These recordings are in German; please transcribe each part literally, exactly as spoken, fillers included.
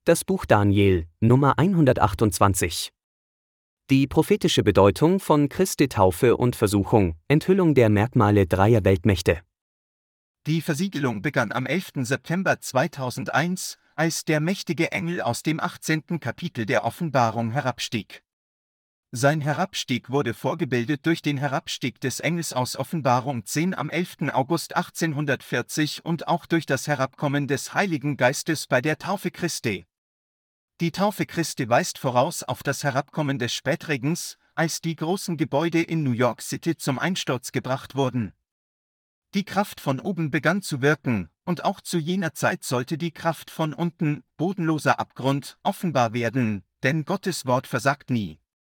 Das Buch Daniel, Nummer hundertachtundzwanzig. Die prophetische Bedeutung von Christi Taufe und Versuchung, Enthüllung der Merkmale dreier Weltmächte. Die Versiegelung begann am elften September zweitausendeins, als der mächtige Engel aus dem achtzehnten Kapitel der Offenbarung herabstieg. Sein Herabstieg wurde vorgebildet durch den Herabstieg des Engels aus Offenbarung zehn am elften August achtzehnhundertvierzig und auch durch das Herabkommen des Heiligen Geistes bei der Taufe Christi. Die Taufe Christi weist voraus auf das Herabkommen des Spätregens, als die großen Gebäude in New York City zum Einsturz gebracht wurden. Die Kraft von oben begann zu wirken, und auch zu jener Zeit sollte die Kraft von unten, bodenloser Abgrund, offenbar werden, denn Gottes Wort versagt nie.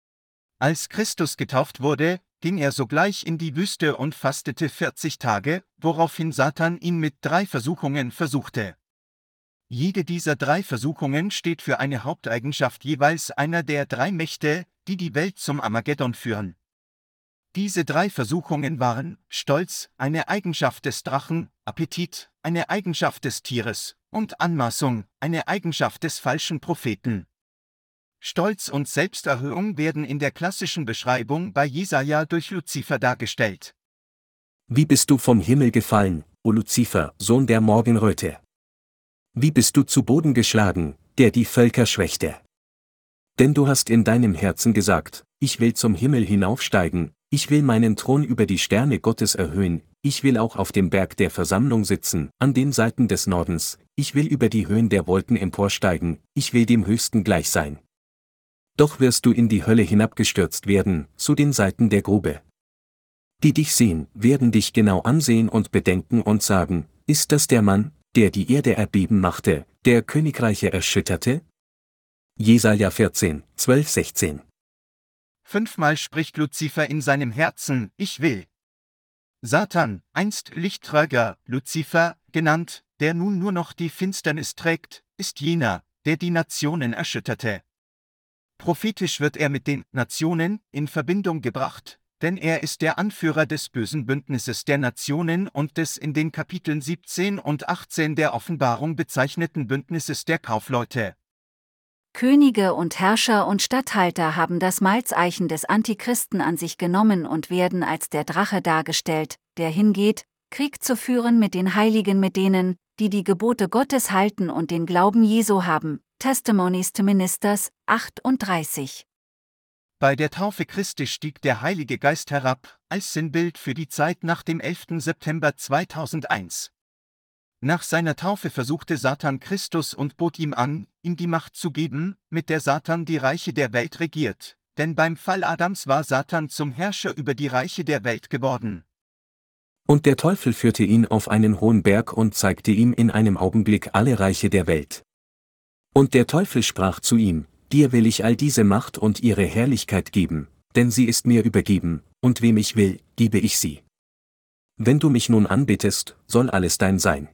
Als Christus getauft wurde, ging er sogleich in die Wüste und fastete vierzig Tage, woraufhin Satan ihn mit drei Versuchungen versuchte. Jede dieser drei Versuchungen steht für eine Haupteigenschaft jeweils einer der drei Mächte, die die Welt zum Armageddon führen. Diese drei Versuchungen waren Stolz, eine Eigenschaft des Drachen, Appetit, eine Eigenschaft des Tieres, und Anmaßung, eine Eigenschaft des falschen Propheten. Stolz und Selbsterhöhung werden in der klassischen Beschreibung bei Jesaja durch Luzifer dargestellt. Wie bist du vom Himmel gefallen, o Luzifer, Sohn der Morgenröte? Wie bist du zu Boden geschlagen, der die Völker schwächte? Denn du hast in deinem Herzen gesagt, ich will zum Himmel hinaufsteigen, ich will meinen Thron über die Sterne Gottes erhöhen, ich will auch auf dem Berg der Versammlung sitzen, an den Seiten des Nordens, ich will über die Höhen der Wolken emporsteigen, ich will dem Höchsten gleich sein. Doch wirst du in die Hölle hinabgestürzt werden, zu den Seiten der Grube. Die dich sehen, werden dich genau ansehen und bedenken und sagen, ist das der Mann, der die Erde erbeben machte, der Königreiche erschütterte? Jesaja vierzehn, zwölf, sechzehn. Fünfmal spricht Luzifer in seinem Herzen, ich will. Satan, einst Lichtträger, Luzifer, genannt, der nun nur noch die Finsternis trägt, ist jener, der die Nationen erschütterte. Prophetisch wird er mit den Nationen in Verbindung gebracht, denn er ist der Anführer des bösen Bündnisses der Nationen und des in den Kapiteln siebzehn und achtzehn der Offenbarung bezeichneten Bündnisses der Kaufleute. Könige und Herrscher und Statthalter haben das Malzeichen des Antichristen an sich genommen und werden als der Drache dargestellt, der hingeht, Krieg zu führen mit den Heiligen, mit denen, die die Gebote Gottes halten und den Glauben Jesu haben. Testimonies to Ministers, achtunddreißig. Bei der Taufe Christi stieg der Heilige Geist herab, als Sinnbild für die Zeit nach dem elften September zweitausendeins. Nach seiner Taufe versuchte Satan Christus und bot ihm an, ihm die Macht zu geben, mit der Satan die Reiche der Welt regiert, denn beim Fall Adams war Satan zum Herrscher über die Reiche der Welt geworden. Und der Teufel führte ihn auf einen hohen Berg und zeigte ihm in einem Augenblick alle Reiche der Welt. Und der Teufel sprach zu ihm, dir will ich all diese Macht und ihre Herrlichkeit geben, denn sie ist mir übergeben, und wem ich will, gebe ich sie. Wenn du mich nun anbetest, soll alles dein sein.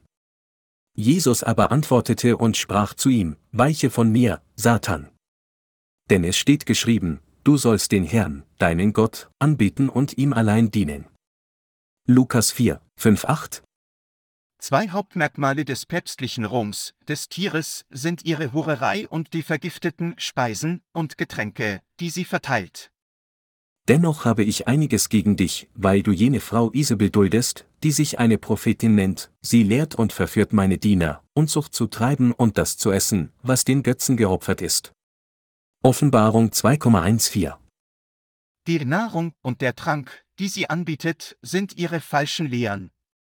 Jesus aber antwortete und sprach zu ihm, weiche von mir, Satan. Denn es steht geschrieben, du sollst den Herrn, deinen Gott, anbeten und ihm allein dienen. Lukas vier, fünf, acht. Zwei Hauptmerkmale des päpstlichen Roms, des Tieres, sind ihre Hurerei und die vergifteten Speisen und Getränke, die sie verteilt. Dennoch habe ich einiges gegen dich, weil du jene Frau Isabel duldest, die sich eine Prophetin nennt, sie lehrt und verführt meine Diener, Unzucht zu treiben und das zu essen, was den Götzen geopfert ist. Offenbarung zwei Komma vierzehn. Die Nahrung und der Trank, die sie anbietet, sind ihre falschen Lehren.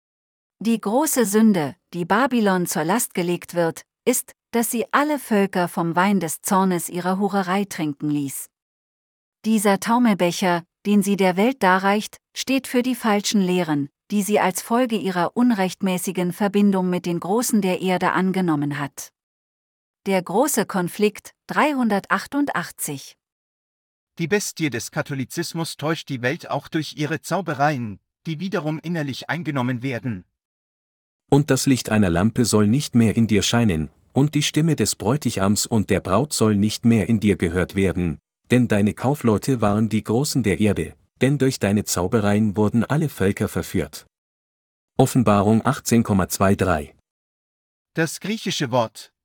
Die große Sünde, die Babylon zur Last gelegt wird, ist, dass sie alle Völker vom Wein des Zornes ihrer Hurerei trinken ließ. Dieser Taumelbecher, den sie der Welt darreicht, steht für die falschen Lehren, die sie als Folge ihrer unrechtmäßigen Verbindung mit den Großen der Erde angenommen hat. Der große Konflikt, dreihundertachtundachtzig. Die Bestie des Katholizismus täuscht die Welt auch durch ihre Zaubereien, die wiederum innerlich eingenommen werden. Und das Licht einer Lampe soll nicht mehr in dir scheinen, und die Stimme des Bräutigams und der Braut soll nicht mehr in dir gehört werden, denn deine Kaufleute waren die Großen der Erde, denn durch deine Zaubereien wurden alle Völker verführt. Offenbarung achtzehn Komma dreiundzwanzig. Das griechische Wort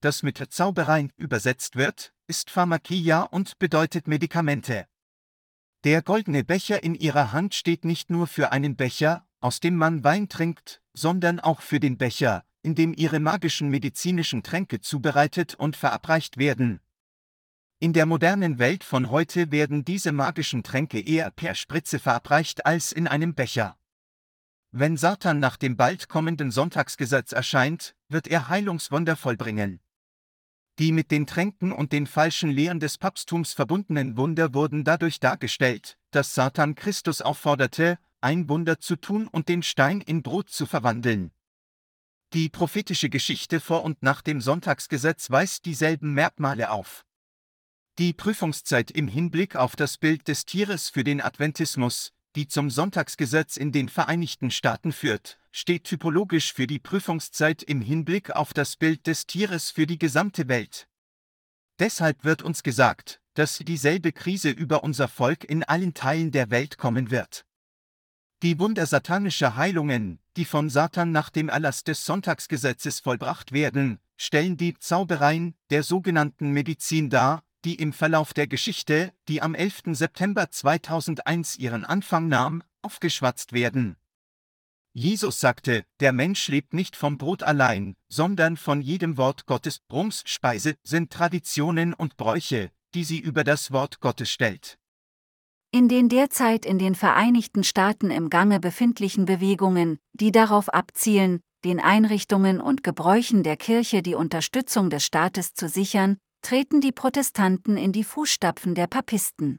das mit Zauberei übersetzt wird, ist Pharmakia und bedeutet Medikamente. Der goldene Becher in ihrer Hand steht nicht nur für einen Becher, aus dem man Wein trinkt, sondern auch für den Becher, in dem ihre magischen medizinischen Tränke zubereitet und verabreicht werden. In der modernen Welt von heute werden diese magischen Tränke eher per Spritze verabreicht als in einem Becher. Wenn Satan nach dem bald kommenden Sonntagsgesetz erscheint, wird er Heilungswunder vollbringen. Die mit den Tränken und den falschen Lehren des Papsttums verbundenen Wunder wurden dadurch dargestellt, dass Satan Christus aufforderte, ein Wunder zu tun und den Stein in Brot zu verwandeln. Die prophetische Geschichte vor und nach dem Sonntagsgesetz weist dieselben Merkmale auf. Die Prüfungszeit im Hinblick auf das Bild des Tieres für den Adventismus, die zum Sonntagsgesetz in den Vereinigten Staaten führt, steht typologisch für die Prüfungszeit im Hinblick auf das Bild des Tieres für die gesamte Welt. Deshalb wird uns gesagt, dass dieselbe Krise über unser Volk in allen Teilen der Welt kommen wird. Die Wunder satanischer Heilungen, die von Satan nach dem Erlass des Sonntagsgesetzes vollbracht werden, stellen die Zaubereien der sogenannten Medizin dar, die im Verlauf der Geschichte, die am elften September zweitausendeins ihren Anfang nahm, aufgeschwatzt werden. Jesus sagte, der Mensch lebt nicht vom Brot allein, sondern von jedem Wort Gottes. Roms Speise sind Traditionen und Bräuche, die sie über das Wort Gottes stellt. In den derzeit in den Vereinigten Staaten im Gange befindlichen Bewegungen, die darauf abzielen, den Einrichtungen und Gebräuchen der Kirche die Unterstützung des Staates zu sichern, treten die Protestanten in die Fußstapfen der Papisten.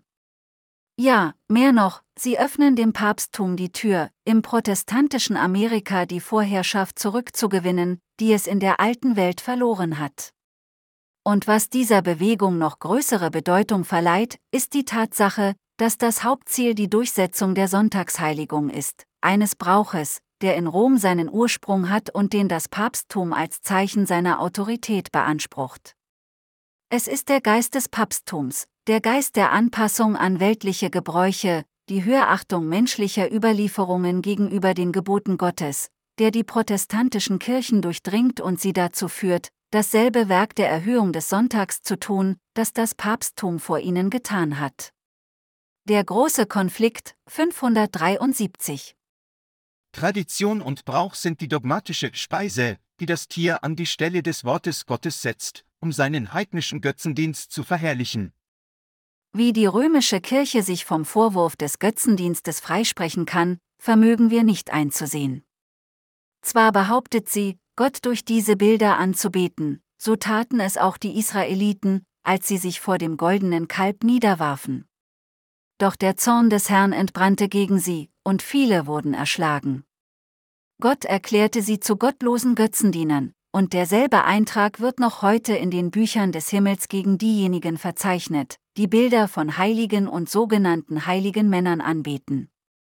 Ja, mehr noch, sie öffnen dem Papsttum die Tür, im protestantischen Amerika die Vorherrschaft zurückzugewinnen, die es in der alten Welt verloren hat. Und was dieser Bewegung noch größere Bedeutung verleiht, ist die Tatsache, dass das Hauptziel die Durchsetzung der Sonntagsheiligung ist, eines Brauches, der in Rom seinen Ursprung hat und den das Papsttum als Zeichen seiner Autorität beansprucht. Es ist der Geist des Papsttums, der Geist der Anpassung an weltliche Gebräuche, die Höherachtung menschlicher Überlieferungen gegenüber den Geboten Gottes, der die protestantischen Kirchen durchdringt und sie dazu führt, dasselbe Werk der Erhöhung des Sonntags zu tun, das das Papsttum vor ihnen getan hat. Der große Konflikt, fünfhundertdreiundsiebzig. Tradition und Brauch sind die dogmatische Speise, die das Tier an die Stelle des Wortes Gottes setzt, um seinen heidnischen Götzendienst zu verherrlichen. Wie die römische Kirche sich vom Vorwurf des Götzendienstes freisprechen kann, vermögen wir nicht einzusehen. Zwar behauptet sie, Gott durch diese Bilder anzubeten, so taten es auch die Israeliten, als sie sich vor dem goldenen Kalb niederwarfen. Doch der Zorn des Herrn entbrannte gegen sie, und viele wurden erschlagen. Gott erklärte sie zu gottlosen Götzendienern, und derselbe Eintrag wird noch heute in den Büchern des Himmels gegen diejenigen verzeichnet, die Bilder von heiligen und sogenannten heiligen Männern anbeten.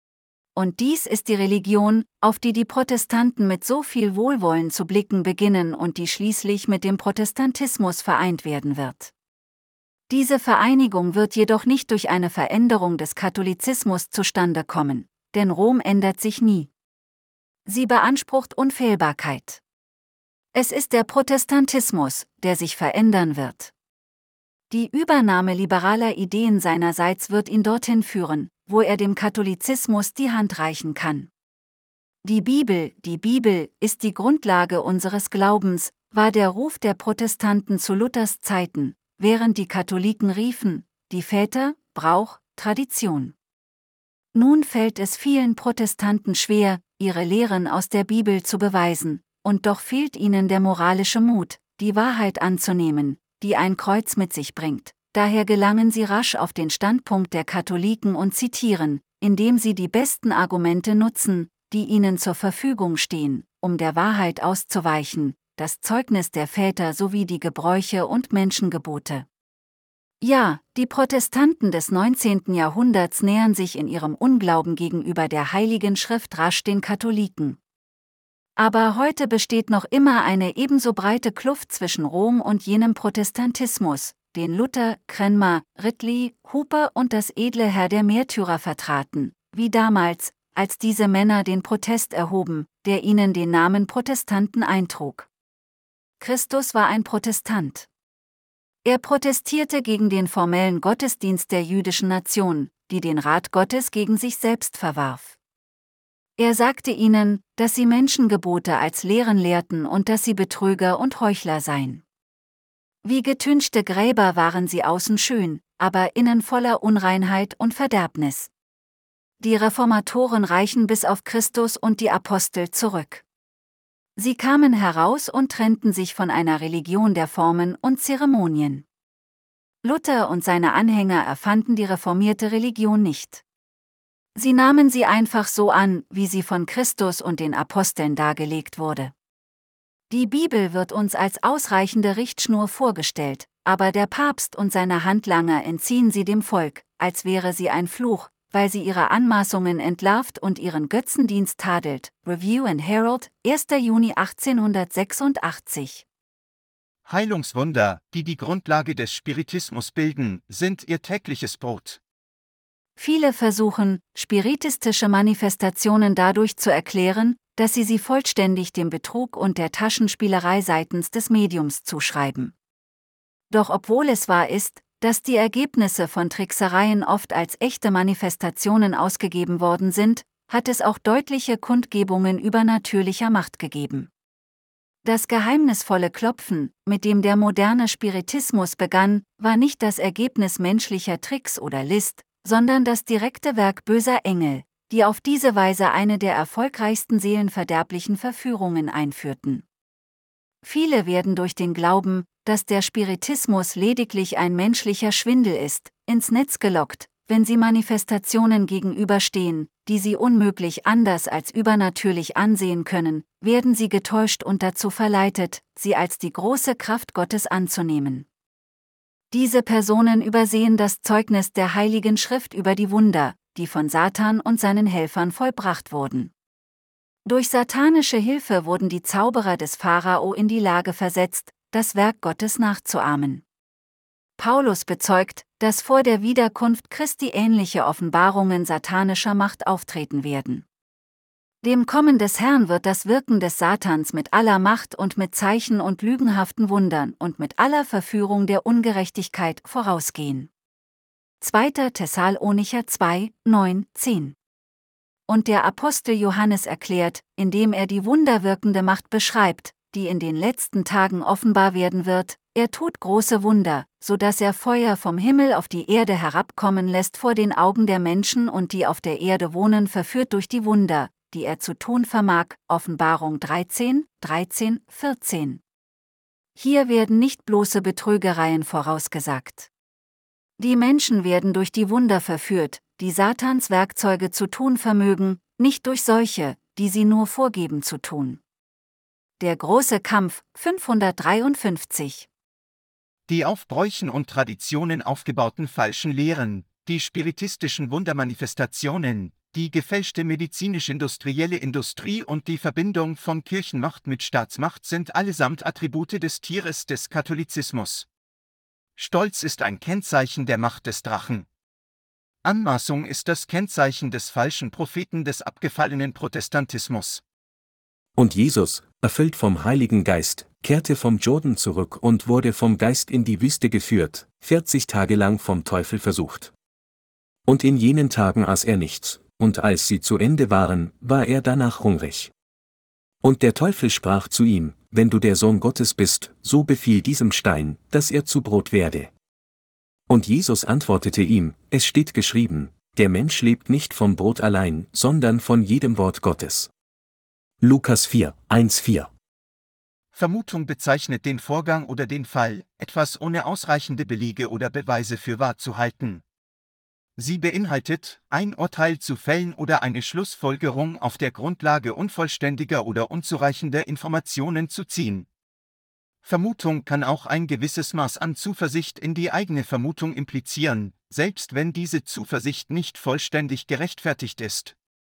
Und dies ist die Religion, auf die die Protestanten mit so viel Wohlwollen zu blicken beginnen und die schließlich mit dem Protestantismus vereint werden wird. Diese Vereinigung wird jedoch nicht durch eine Veränderung des Katholizismus zustande kommen, denn Rom ändert sich nie. Sie beansprucht Unfehlbarkeit. Es ist der Protestantismus, der sich verändern wird. Die Übernahme liberaler Ideen seinerseits wird ihn dorthin führen, wo er dem Katholizismus die Hand reichen kann. Die Bibel, die Bibel ist die Grundlage unseres Glaubens, war der Ruf der Protestanten zu Luthers Zeiten, während die Katholiken riefen, die Väter, Brauch, Tradition. Nun fällt es vielen Protestanten schwer, ihre Lehren aus der Bibel zu beweisen, und doch fehlt ihnen der moralische Mut, die Wahrheit anzunehmen, die ein Kreuz mit sich bringt. Daher gelangen sie rasch auf den Standpunkt der Katholiken und zitieren, indem sie die besten Argumente nutzen, die ihnen zur Verfügung stehen, um der Wahrheit auszuweichen, das Zeugnis der Väter sowie die Gebräuche und Menschengebote. Ja, die Protestanten des neunzehnten Jahrhunderts nähern sich in ihrem Unglauben gegenüber der Heiligen Schrift rasch den Katholiken. Aber heute besteht noch immer eine ebenso breite Kluft zwischen Rom und jenem Protestantismus, den Luther, Cranmer, Ridley, Hooper und das edle Heer der Märtyrer vertraten, wie damals, als diese Männer den Protest erhoben, der ihnen den Namen Protestanten eintrug. Christus war ein Protestant. Er protestierte gegen den formellen Gottesdienst der jüdischen Nation, die den Rat Gottes gegen sich selbst verwarf. Er sagte ihnen, dass sie Menschengebote als Lehren lehrten und dass sie Betrüger und Heuchler seien. Wie getünchte Gräber waren sie außen schön, aber innen voller Unreinheit und Verderbnis. Die Reformatoren reichen bis auf Christus und die Apostel zurück. Sie kamen heraus und trennten sich von einer Religion der Formen und Zeremonien. Luther und seine Anhänger erfanden die reformierte Religion nicht. Sie nahmen sie einfach so an, wie sie von Christus und den Aposteln dargelegt wurde. Die Bibel wird uns als ausreichende Richtschnur vorgestellt, aber der Papst und seine Handlanger entziehen sie dem Volk, als wäre sie ein Fluch, weil sie ihre Anmaßungen entlarvt und ihren Götzendienst tadelt. Review and Herald, erster Juni achtzehnhundertsechsundachtzig. Heilungswunder, die die Grundlage des Spiritismus bilden, sind ihr tägliches Brot. Viele versuchen, spiritistische Manifestationen dadurch zu erklären, dass sie sie vollständig dem Betrug und der Taschenspielerei seitens des Mediums zuschreiben. Doch obwohl es wahr ist, dass die Ergebnisse von Tricksereien oft als echte Manifestationen ausgegeben worden sind, hat es auch deutliche Kundgebungen übernatürlicher Macht gegeben. Das geheimnisvolle Klopfen, mit dem der moderne Spiritismus begann, war nicht das Ergebnis menschlicher Tricks oder List, sondern das direkte Werk böser Engel, die auf diese Weise eine der erfolgreichsten seelenverderblichen Verführungen einführten. Viele werden durch den Glauben, dass der Spiritismus lediglich ein menschlicher Schwindel ist, ins Netz gelockt, wenn sie Manifestationen gegenüberstehen, die sie unmöglich anders als übernatürlich ansehen können, werden sie getäuscht und dazu verleitet, sie als die große Kraft Gottes anzunehmen. Diese Personen übersehen das Zeugnis der Heiligen Schrift über die Wunder, die von Satan und seinen Helfern vollbracht wurden. Durch satanische Hilfe wurden die Zauberer des Pharao in die Lage versetzt, das Werk Gottes nachzuahmen. Paulus bezeugt, dass vor der Wiederkunft Christi ähnliche Offenbarungen satanischer Macht auftreten werden. Dem Kommen des Herrn wird das Wirken des Satans mit aller Macht und mit Zeichen und lügenhaften Wundern und mit aller Verführung der Ungerechtigkeit vorausgehen. zweiter Thessalonicher zwei, neun, zehn. Und der Apostel Johannes erklärt, indem er die wunderwirkende Macht beschreibt, die in den letzten Tagen offenbar werden wird, er tut große Wunder, so dass er Feuer vom Himmel auf die Erde herabkommen lässt vor den Augen der Menschen und die auf der Erde wohnen verführt durch die Wunder, die er zu tun vermag. Offenbarung dreizehn, dreizehn, vierzehn. Hier werden nicht bloße Betrügereien vorausgesagt. Die Menschen werden durch die Wunder verführt, die Satans Werkzeuge zu tun vermögen, nicht durch solche, die sie nur vorgeben zu tun. Der große Kampf, fünfhundertdreiundfünfzig. Die auf Bräuchen und Traditionen aufgebauten falschen Lehren, die spiritistischen Wundermanifestationen, die gefälschte medizinisch-industrielle Industrie und die Verbindung von Kirchenmacht mit Staatsmacht sind allesamt Attribute des Tieres des Katholizismus. Stolz ist ein Kennzeichen der Macht des Drachen. Anmaßung ist das Kennzeichen des falschen Propheten des abgefallenen Protestantismus. Und Jesus, erfüllt vom Heiligen Geist, kehrte vom Jordan zurück und wurde vom Geist in die Wüste geführt, vierzig Tage lang vom Teufel versucht. Und in jenen Tagen aß er nichts, und als sie zu Ende waren, war er danach hungrig. Und der Teufel sprach zu ihm: Wenn du der Sohn Gottes bist, so befiehl diesem Stein, dass er zu Brot werde. Und Jesus antwortete ihm: Es steht geschrieben, der Mensch lebt nicht vom Brot allein, sondern von jedem Wort Gottes. Lukas vier, eins, vier. Vermutung bezeichnet den Vorgang oder den Fall, etwas ohne ausreichende Belege oder Beweise für wahr zu halten. Sie beinhaltet, ein Urteil zu fällen oder eine Schlussfolgerung auf der Grundlage unvollständiger oder unzureichender Informationen zu ziehen. Vermutung kann auch ein gewisses Maß an Zuversicht in die eigene Vermutung implizieren, selbst wenn diese Zuversicht nicht vollständig gerechtfertigt ist.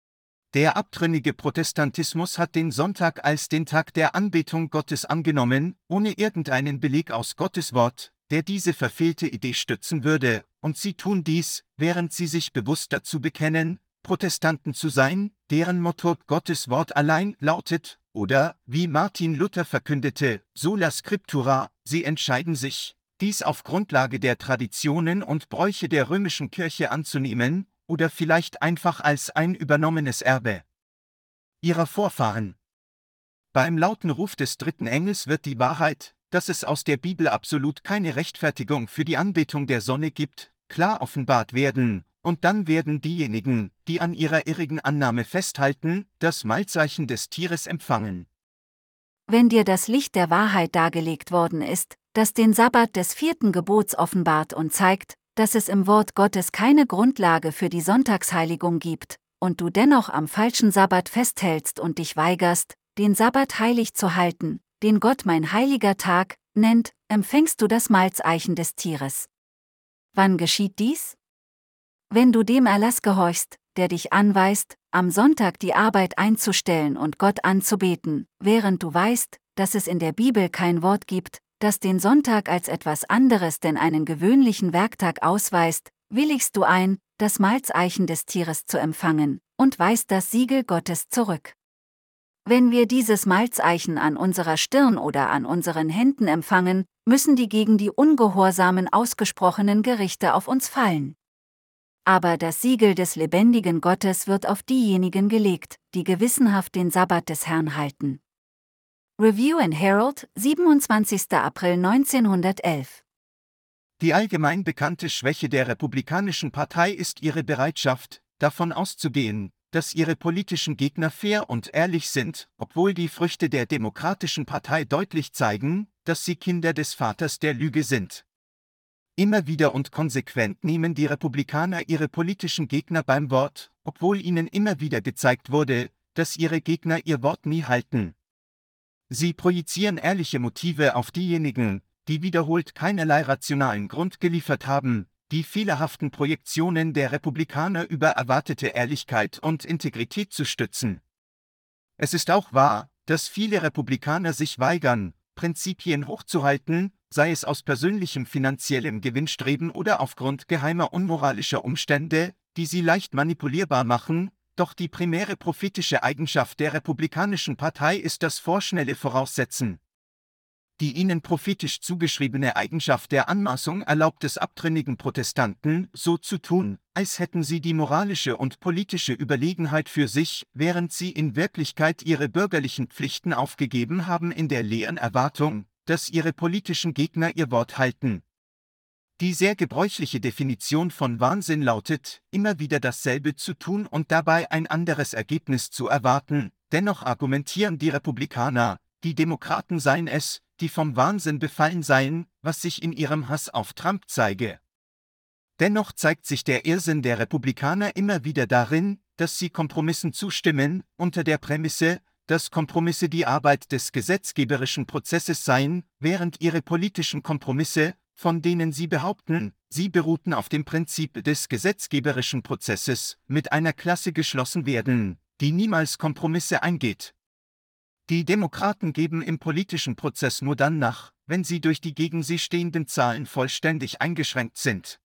Der abtrünnige Protestantismus hat den Sonntag als den Tag der Anbetung Gottes angenommen, ohne irgendeinen Beleg aus Gottes Wort, der diese verfehlte Idee stützen würde, und sie tun dies, während sie sich bewusst dazu bekennen, Protestanten zu sein, deren Motto Gottes Wort allein lautet, Oder, wie Martin Luther verkündete, sola scriptura, sie entscheiden sich, dies auf Grundlage der Traditionen und Bräuche der römischen Kirche anzunehmen, oder vielleicht einfach als ein übernommenes Erbe ihrer Vorfahren. Beim lauten Ruf des dritten Engels wird die Wahrheit, dass es aus der Bibel absolut keine Rechtfertigung für die Anbetung der Sonne gibt, klar offenbart werden, und dann werden diejenigen, die an ihrer irrigen Annahme festhalten, das Mahlzeichen des Tieres empfangen. Wenn dir das Licht der Wahrheit dargelegt worden ist, das den Sabbat des vierten Gebots offenbart und zeigt, dass es im Wort Gottes keine Grundlage für die Sonntagsheiligung gibt, und du dennoch am falschen Sabbat festhältst und dich weigerst, den Sabbat heilig zu halten, den Gott mein heiliger Tag nennt, empfängst du das Mahlzeichen des Tieres. Wann geschieht dies? Wenn du dem Erlass gehorchst, der dich anweist, am Sonntag die Arbeit einzustellen und Gott anzubeten, während du weißt, dass es in der Bibel kein Wort gibt, das den Sonntag als etwas anderes denn einen gewöhnlichen Werktag ausweist, willigst du ein, das Mahlzeichen des Tieres zu empfangen, und weist das Siegel Gottes zurück. Wenn wir dieses Mahlzeichen an unserer Stirn oder an unseren Händen empfangen, müssen die gegen die Ungehorsamen ausgesprochenen Gerichte auf uns fallen. Aber das Siegel des lebendigen Gottes wird auf diejenigen gelegt, die gewissenhaft den Sabbat des Herrn halten. Review and Herald, siebenundzwanzigster April neunzehnhundertelf. Die allgemein bekannte Schwäche der Republikanischen Partei ist ihre Bereitschaft, davon auszugehen, dass ihre politischen Gegner fair und ehrlich sind, obwohl die Früchte der Demokratischen Partei deutlich zeigen, dass sie Kinder des Vaters der Lüge sind. Immer wieder und konsequent nehmen die Republikaner ihre politischen Gegner beim Wort, obwohl ihnen immer wieder gezeigt wurde, dass ihre Gegner ihr Wort nie halten. Sie projizieren ehrliche Motive auf diejenigen, die wiederholt keinerlei rationalen Grund geliefert haben, die fehlerhaften Projektionen der Republikaner über erwartete Ehrlichkeit und Integrität zu stützen. Es ist auch wahr, dass viele Republikaner sich weigern, Prinzipien hochzuhalten, sei es aus persönlichem finanziellem Gewinnstreben oder aufgrund geheimer unmoralischer Umstände, die sie leicht manipulierbar machen, doch die primäre prophetische Eigenschaft der Republikanischen Partei ist das vorschnelle Voraussetzen. Die ihnen prophetisch zugeschriebene Eigenschaft der Anmaßung erlaubt es abtrünnigen Protestanten, so zu tun, als hätten sie die moralische und politische Überlegenheit für sich, während sie in Wirklichkeit ihre bürgerlichen Pflichten aufgegeben haben in der leeren Erwartung, dass ihre politischen Gegner ihr Wort halten. Die sehr gebräuchliche Definition von Wahnsinn lautet, immer wieder dasselbe zu tun und dabei ein anderes Ergebnis zu erwarten. Dennoch argumentieren die Republikaner, die Demokraten seien es, die vom Wahnsinn befallen seien, was sich in ihrem Hass auf Trump zeige. Dennoch zeigt sich der Irrsinn der Republikaner immer wieder darin, dass sie Kompromissen zustimmen, unter der Prämisse, dass Kompromisse die Arbeit des gesetzgeberischen Prozesses seien, während ihre politischen Kompromisse, von denen sie behaupten, sie beruhten auf dem Prinzip des gesetzgeberischen Prozesses, mit einer Klasse geschlossen werden, die niemals Kompromisse eingeht. Die Demokraten geben im politischen Prozess nur dann nach, wenn sie durch die gegen sie stehenden Zahlen vollständig eingeschränkt sind.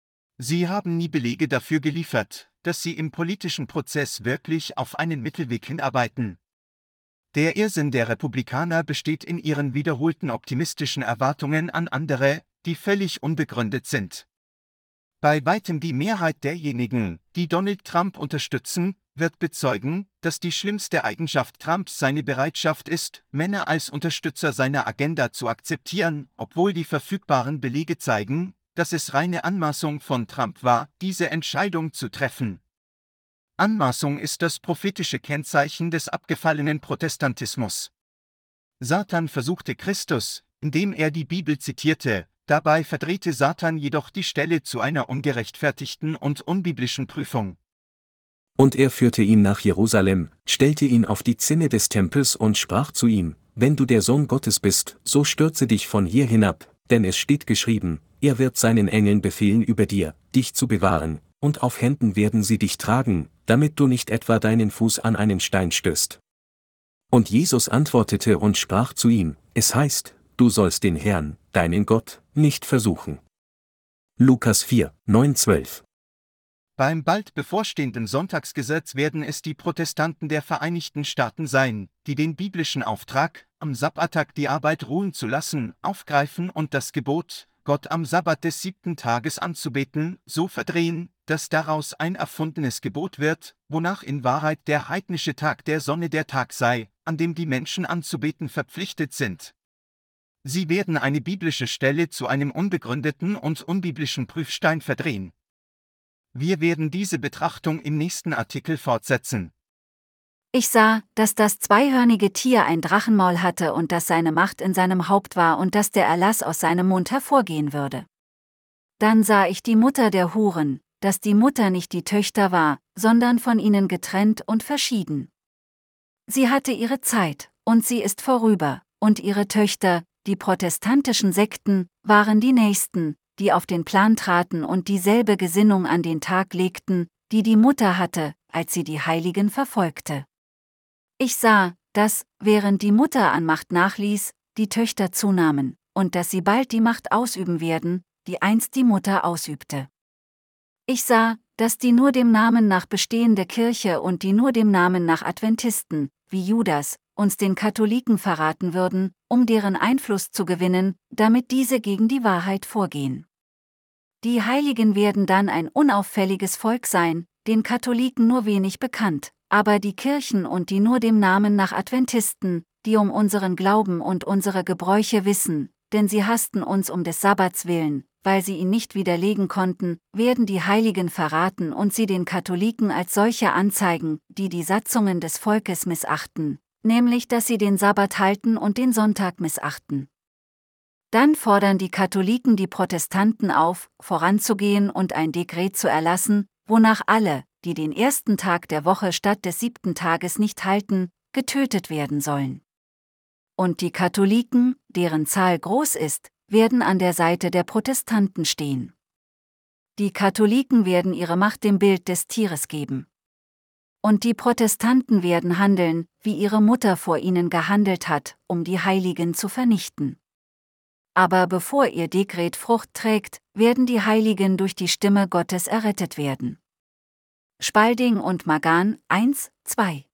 Sie haben nie Belege dafür geliefert, dass sie im politischen Prozess wirklich auf einen Mittelweg hinarbeiten. Der Irrsinn der Republikaner besteht in ihren wiederholten optimistischen Erwartungen an andere, die völlig unbegründet sind. Bei weitem die Mehrheit derjenigen, die Donald Trump unterstützen, wird bezeugen, dass die schlimmste Eigenschaft Trumps seine Bereitschaft ist, Männer als Unterstützer seiner Agenda zu akzeptieren, obwohl die verfügbaren Belege zeigen, dass es reine Anmaßung von Trump war, diese Entscheidung zu treffen. Anmaßung ist das prophetische Kennzeichen des abgefallenen Protestantismus. Satan versuchte Christus, indem er die Bibel zitierte, dabei verdrehte Satan jedoch die Stelle zu einer ungerechtfertigten und unbiblischen Prüfung. Und er führte ihn nach Jerusalem, stellte ihn auf die Zinne des Tempels und sprach zu ihm: Wenn du der Sohn Gottes bist, so stürze dich von hier hinab, denn es steht geschrieben, er wird seinen Engeln befehlen über dir, dich zu bewahren, und auf Händen werden sie dich tragen, damit du nicht etwa deinen Fuß an einen Stein stößt. Und Jesus antwortete und sprach zu ihm: Es heißt, du sollst den Herrn, deinen Gott, nicht versuchen. Lukas vier, neun, zwölf. Beim bald bevorstehenden Sonntagsgesetz werden es die Protestanten der Vereinigten Staaten sein, die den biblischen Auftrag, am Sabbattag die Arbeit ruhen zu lassen, aufgreifen und das Gebot, Gott am Sabbat des siebten Tages anzubeten, so verdrehen, dass daraus ein erfundenes Gebot wird, wonach in Wahrheit der heidnische Tag der Sonne der Tag sei, an dem die Menschen anzubeten verpflichtet sind. Sie werden eine biblische Stelle zu einem unbegründeten und unbiblischen Prüfstein verdrehen. Wir werden diese Betrachtung im nächsten Artikel fortsetzen. Ich sah, dass das zweihörnige Tier ein Drachenmaul hatte und dass seine Macht in seinem Haupt war und dass der Erlass aus seinem Mund hervorgehen würde. Dann sah ich die Mutter der Huren, dass die Mutter nicht die Töchter war, sondern von ihnen getrennt und verschieden. Sie hatte ihre Zeit, und sie ist vorüber, und ihre Töchter, die protestantischen Sekten, waren die Nächsten, die auf den Plan traten und dieselbe Gesinnung an den Tag legten, die die Mutter hatte, als sie die Heiligen verfolgte. Ich sah, dass, während die Mutter an Macht nachließ, die Töchter zunahmen, und dass sie bald die Macht ausüben werden, die einst die Mutter ausübte. Ich sah, dass die nur dem Namen nach bestehende Kirche und die nur dem Namen nach Adventisten, wie Judas, uns den Katholiken verraten würden, um deren Einfluss zu gewinnen, damit diese gegen die Wahrheit vorgehen. Die Heiligen werden dann ein unauffälliges Volk sein, den Katholiken nur wenig bekannt, aber die Kirchen und die nur dem Namen nach Adventisten, die um unseren Glauben und unsere Gebräuche wissen, denn sie hassten uns um des Sabbats willen, weil sie ihn nicht widerlegen konnten, werden die Heiligen verraten und sie den Katholiken als solche anzeigen, die die Satzungen des Volkes missachten, nämlich dass sie den Sabbat halten und den Sonntag missachten. Dann fordern die Katholiken die Protestanten auf, voranzugehen und ein Dekret zu erlassen, wonach alle, die den ersten Tag der Woche statt des siebten Tages nicht halten, getötet werden sollen. Und die Katholiken, deren Zahl groß ist, werden an der Seite der Protestanten stehen. Die Katholiken werden ihre Macht dem Bild des Tieres geben. Und die Protestanten werden handeln, wie ihre Mutter vor ihnen gehandelt hat, um die Heiligen zu vernichten. Aber bevor ihr Dekret Frucht trägt, werden die Heiligen durch die Stimme Gottes errettet werden. Spalding und Magan eins, zwei